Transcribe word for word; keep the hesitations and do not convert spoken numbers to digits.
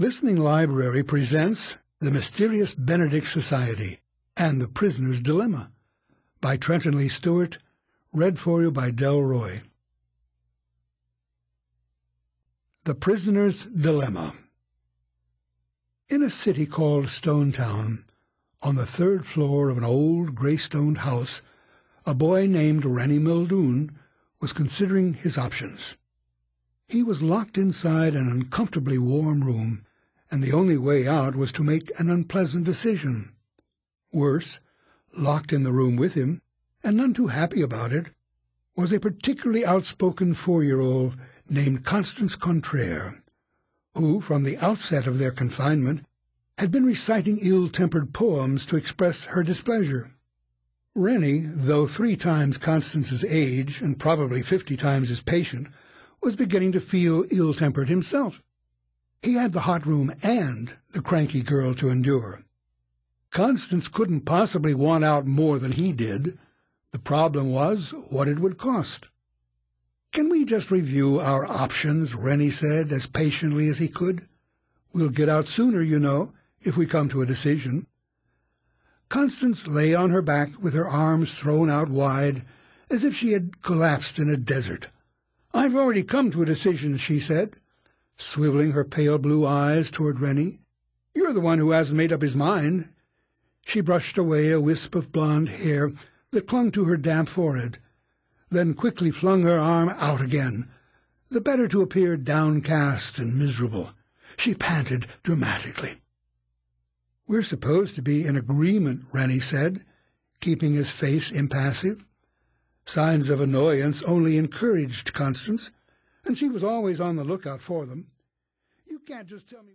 Listening Library presents The Mysterious Benedict Society and The Prisoner's Dilemma by Trenton Lee Stewart, read for you by Del Roy. The Prisoner's Dilemma. In a city called Stonetown, on the third floor of an old gray-stoned house, a boy named Rennie Muldoon was considering his options. He was locked inside an uncomfortably warm room, and the only way out was to make an unpleasant decision. Worse, locked in the room with him, and none too happy about it, was a particularly outspoken four-year-old named Constance Contraire, who, from the outset of their confinement, had been reciting ill-tempered poems to express her displeasure. Rennie, though three times Constance's age and probably fifty times as patient, was beginning to feel ill-tempered himself. He had the hot room and the cranky girl to endure. Constance couldn't possibly want out more than he did. The problem was what it would cost. "Can we just review our options?" Rennie said, as patiently as he could. "We'll get out sooner, you know, if we come to a decision." Constance lay on her back with her arms thrown out wide, as if she had collapsed in a desert. "I've already come to a decision," she said, swiveling her pale blue eyes toward Rennie. "You're the one who hasn't made up his mind." She brushed away a wisp of blonde hair that clung to her damp forehead, then quickly flung her arm out again, the better to appear downcast and miserable. She panted dramatically. "We're supposed to be in agreement," Rennie said, keeping his face impassive. Signs of annoyance only encouraged Constance, and she was always on the lookout for them. "You can't just tell me..."